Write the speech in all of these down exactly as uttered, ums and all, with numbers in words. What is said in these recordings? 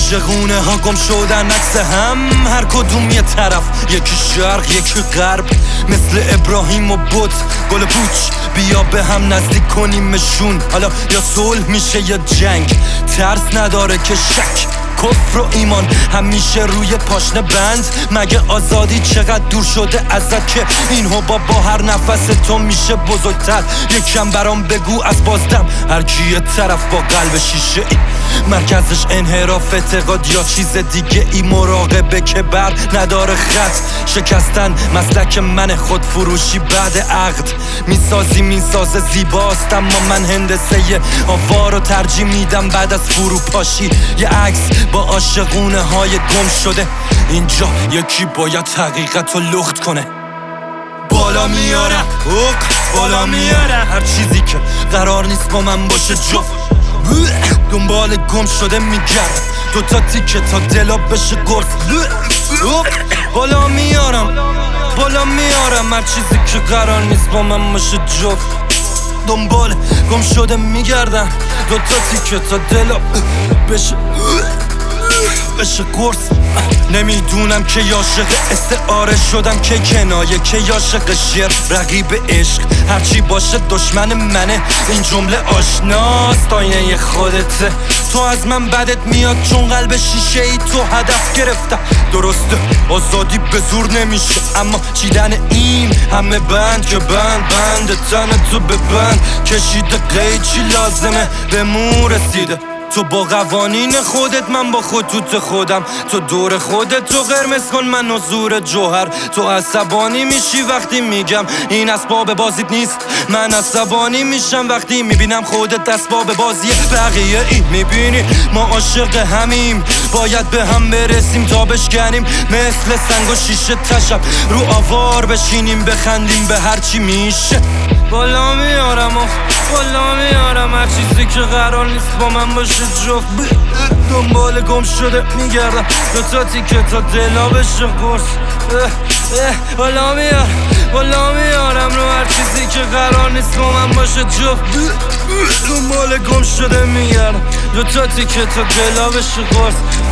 عاشقونه ها گم شدن عکس هم، هر کدوم یه طرف، یکی شرق یکی غرب، مثل ابراهیم و بت گل پوچ. بیا به هم نزدیک کنیمشون، حالا یا صلح میشه یا جنگ. ترس نداره که شک، کفر و ایمان همیشه روی پاشنه بند. مگه آزادی چقدر دور شده ازت که این حباب با هر نفس تو میشه بزرگتر؟ یکم برام بگو از بازدم، هر کی یه طرف با قلب شیشه ای، مرکزش انحراف اعتقاد یا چیز دیگه ای. مراقبه که بر نداره خط، شکستن مسلک من، خود فروشی بعد عقد. میسازی میسازه زیباست، اما من هندسه آوا رو ترجیح میدم بعد از فروپاشی. یه عکس با عاشقونه های گم شده، اینجا یکی باید حقیقت رو لخت کنه. بالا میارم اوک بالا میارم هر چیزی که قرار نیست با من باشه جفت. دنبال گم شده میگرد دوتا تیکه تا دلا بشه گرد. بالا میارم بالا میارم هر چیزی که قرار نیست با من باشه جفت. دنبال گم شده میگردم دوتا تیکه تا دلا بشه بشه قرص. نمیدونم که عاشق استعاره شدم که کنایه، که عاشق شعر رقیب عشق. هرچی باشه دشمن منه، این جمله آشناست آینه خودته. تو از من بدت میاد چون قلب شیشه ای تو هدف گرفتم. درسته آزادی به زور نمیشه، اما چیدن این همه بند که بند بند تن تو به بند کشیده. قید چی لازمه به مو رسیده، تو با قوانین خودت من با خطوط خودم. تو دور خودت تو قرمز کن من حضور جوهر. تو عصبانی میشی وقتی میگم این اسباب بازیت نیست، من عصبانی میشم وقتی میبینم خودت اسباب بازی بقیه ای. میبینی ما عاشق همیم، باید به هم برسیم تا بشکنیم مثل سنگ و شیشه تشب رو آوار بشینیم بخندیم به هرچی میشه. بالا میارم و بالا میارم هر چیزی که قرار نیست با من باشه جفت. دنبال گم شده میگردم دوتا تیکه تا دلا بشه قرص. بالا میارم بالا میارم رو هر چیزی که قرار نیست با من باشه جفت. دنبال گم شده میگردم دوتا تیکه تا دلا بشه قرص.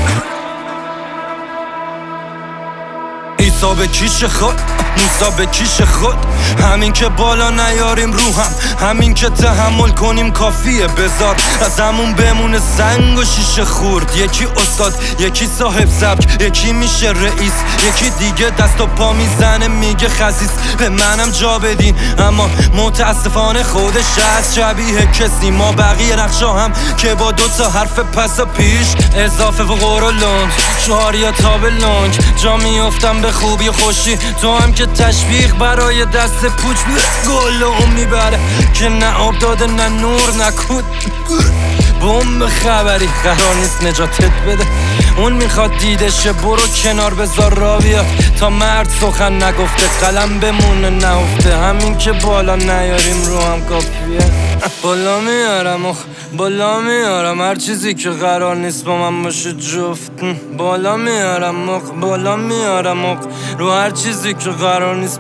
عیسی به کیش خود موسی به کیش خود، همین که بالا نیاریم رو هم، همین که تحمل کنیم کافیه. بذار از همون بمونه سنگ و شیشه خورد. یکی استاد یکی صاحب سبک، یکی میشه رئیس، یکی دیگه دست و پا میزنه میگه خسیس. به منم جا بدین اما متاسفانه خودش از شبیه کسی. ما بقیه نقشا هم که با دوتا حرف پس و پیش اضافه و قرولند چهار یا تاب لنگ جا میافتم به خوبی و خوشی. تو هم که تشویق برای دست پوچ گل اون میبره که نه آب داده نه نور نکود. بمب خبری قرار نیست نجاتت بده، اون میخواد دیدشه. برو کنار بذار را بیاد تا مرد سخن نگفته قلم بمونه نهفته. همین که بالا نیاریم رو هم کافیه. بالا میارم اخ بالا میارم هر چیزی که قرار نیست با من باشه جفت. بالا میارم اخ بالا میارم اخ رو هر چیزی که قرار نیست.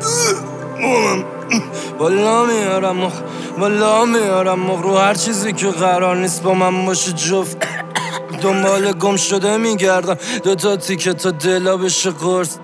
بالا میارم اخ بالا میارم اخ رو هر چیزی که قرار نیست با من باشه جفت. دنبال گم شده میگردم دوتا تیکه تا دلا بشه قرص.